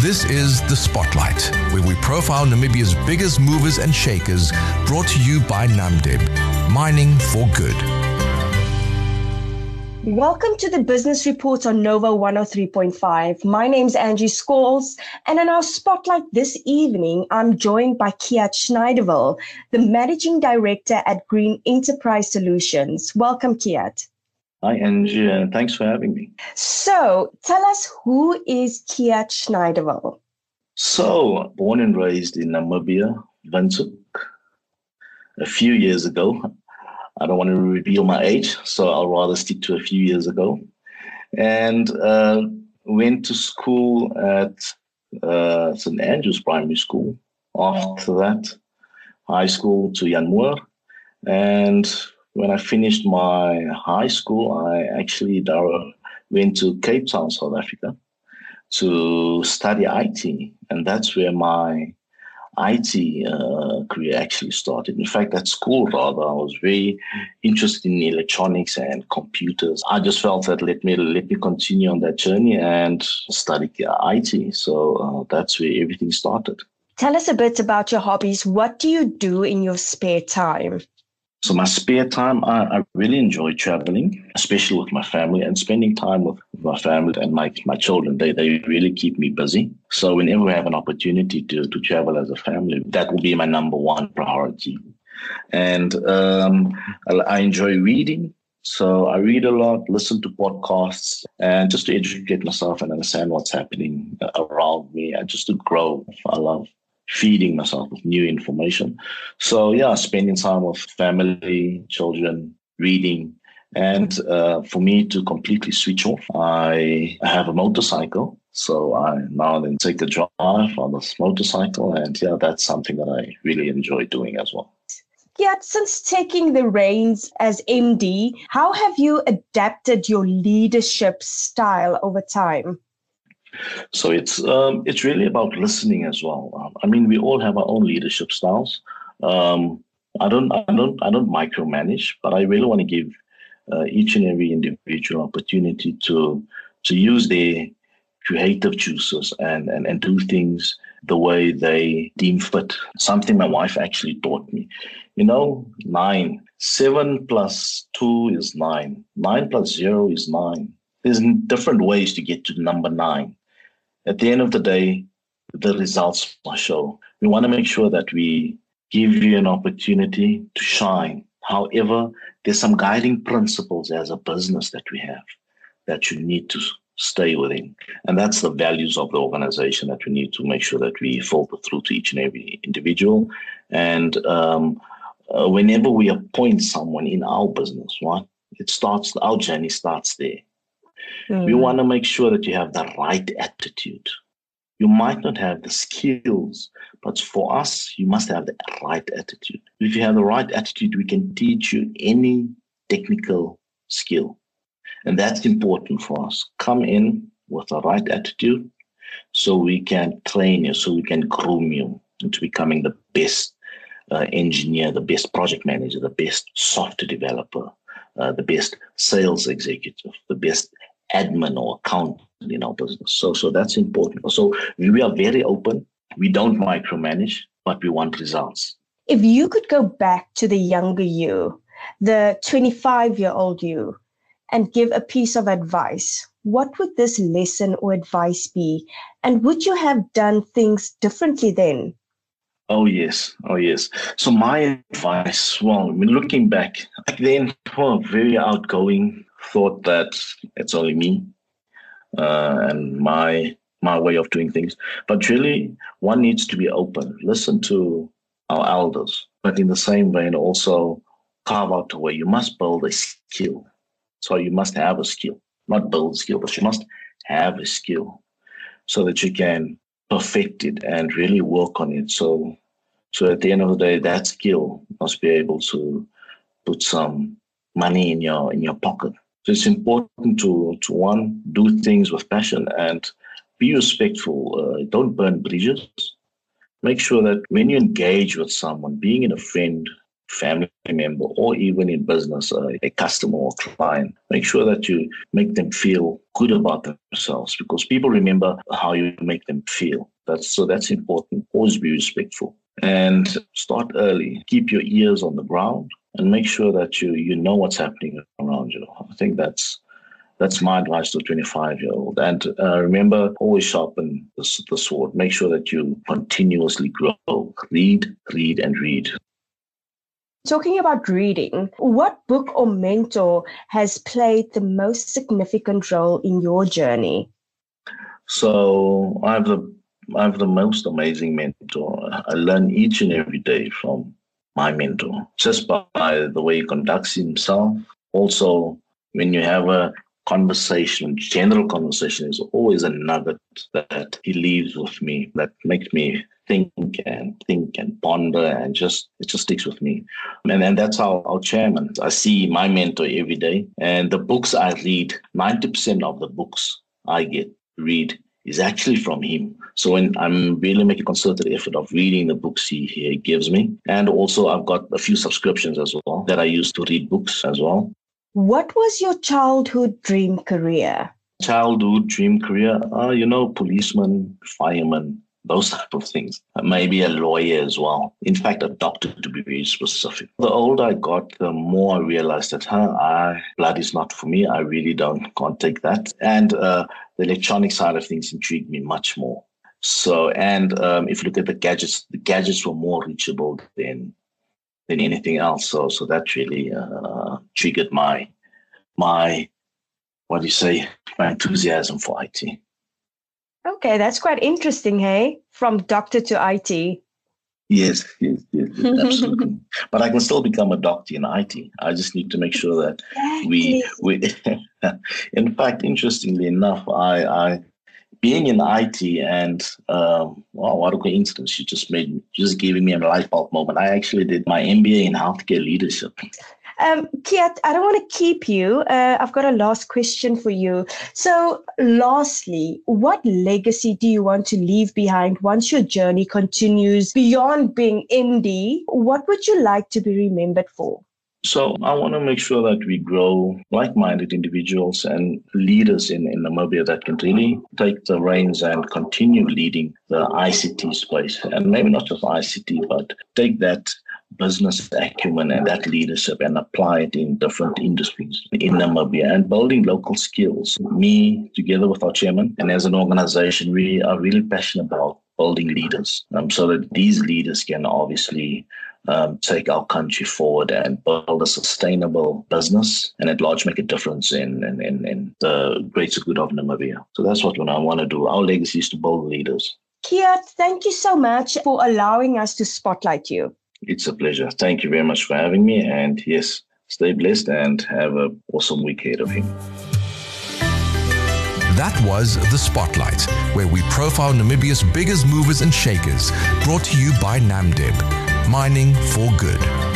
This is The Spotlight, where we profile Namibia's biggest movers and shakers, brought to you by Namdeb, mining for good. Welcome to the Business Report on Nova 103.5. My name's Angie Scholes, and in our Spotlight this evening, I'm joined by Kiat Schneiderville, the Managing Director at Green Enterprise Solutions. Welcome, Kiat. Hi, Angie, and thanks for having me. So, tell us, who is Kiat Schneiderville? So, born and raised in Namibia, Windhoek, a few years ago. I don't want to reveal my age, so I'll rather stick to a few years ago. And went to school at St. Andrew's Primary School. After that, high school to Jan Moore. And when I finished my high school, I actually went to Cape Town, South Africa, to study IT. And that's where my IT career actually started. In fact, at school, rather, I was very interested in electronics and computers. I just felt that let me continue on that journey and study IT. So that's where everything started. Tell us a bit about your hobbies. What do you do in your spare time? So my spare time, I really enjoy traveling, especially with my family, and spending time with my family and my children. They really keep me busy. So whenever we have an opportunity to travel as a family, that will be my number one priority. And I enjoy reading. So I read a lot, listen to podcasts, and just to educate myself and understand what's happening around me, and just to grow. I love feeding myself with new information. So yeah, spending time with family, children, reading. And for me to completely switch off, I have a motorcycle. So I now then take a drive on this motorcycle. And yeah, that's something that I really enjoy doing as well. Yeah, since taking the reins as MD, how have you adapted your leadership style over time? So it's really about listening as well. I mean, we all have our own leadership styles. I don't micromanage, but I really want to give each and every individual opportunity to use their creative juices and do things the way they deem fit. Something my wife actually taught me. 9. 7 plus 2 is 9. 9 plus 0 is 9. There's different ways to get to number 9. At the end of the day, the results must show. We want to make sure that we give you an opportunity to shine. However, there's some guiding principles as a business that we have that you need to stay within. And that's the values of the organization that we need to make sure that we filter through to each and every individual. And whenever we appoint someone in our business, our journey starts there. We want to make sure that you have the right attitude. You might not have the skills, but for us, you must have the right attitude. If you have the right attitude, we can teach you any technical skill. And that's important for us. Come in with the right attitude so we can train you, so we can groom you into becoming the best engineer, the best project manager, the best software developer, the best sales executive, the best admin or accountant in our business. So that's important. So we are very open. We don't micromanage, but we want results. If you could go back to the younger you, the 25-year-old you, and give a piece of advice, what would this lesson or advice be? And would you have done things differently then? Oh, yes. So my advice, looking back then, very outgoing, thought that it's only me and my way of doing things. But really, one needs to be open, listen to our elders, but in the same vein, also carve out a way. You must build a skill. So you must have a skill, not build a skill, but you must have a skill so that you can perfect it and really work on it. So at the end of the day, that skill must be able to put some money in your pocket. So it's important to one, do things with passion and be respectful. Don't burn bridges. Make sure that when you engage with someone, being in a family member, or even in business, a customer or client, make sure that you make them feel good about themselves, because people remember how you make them feel. That's important. Always be respectful and start early. Keep your ears on the ground and make sure that you know what's happening around you. I think that's my advice to a 25-year-old. And remember, always sharpen the sword. Make sure that you continuously grow. Read, and read. Talking about reading, what book or mentor has played the most significant role in your journey? So I have the most amazing mentor. I learn each and every day from my mentor, just by the way he conducts himself. Also, when you have a general conversation, is always a nugget that he leaves with me that makes me think and ponder, and it just sticks with me. And that's our chairman. I see my mentor every day, and the books I read, 90% of the books I read is actually from him. So when I'm really making a concerted effort of reading the books he gives me, and also I've got a few subscriptions as well that I use to read books as well. What was your childhood dream career? Childhood dream career, policeman, fireman, those type of things. Maybe a lawyer as well. In fact, a doctor, to be very specific. The older I got, the more I realized that blood is not for me. I really can't take that. And the electronic side of things intrigued me much more. So, and if you look at the gadgets were more reachable than anything else. So that really triggered my enthusiasm for IT. Okay, that's quite interesting, hey? From doctor to IT. Yes, absolutely. But I can still become a doctor in IT. I just need to make sure that we in fact, interestingly enough, I being in IT and wow, what a coincidence. You just giving me a light bulb moment. I actually did my MBA in healthcare leadership. Kiat, I don't want to keep you. I've got a last question for you. So lastly, what legacy do you want to leave behind once your journey continues beyond being MD? What would you like to be remembered for? So I want to make sure that we grow like-minded individuals and leaders in Namibia that can really take the reins and continue leading the ICT space. And maybe not just ICT, but take that business acumen and that leadership and apply it in different industries in Namibia and building local skills. Me, together with our chairman, and as an organization, we are really passionate about building leaders so that these leaders can obviously take our country forward and build a sustainable business and at large make a difference in the greater good of Namibia. So that's what I want to do. Our legacy is to build leaders. Kiat, thank you so much for allowing us to spotlight you. It's a pleasure. Thank you very much for having me. And yes, stay blessed and have an awesome week ahead of you. That was The Spotlight, where we profile Namibia's biggest movers and shakers, brought to you by Namdeb, mining for good.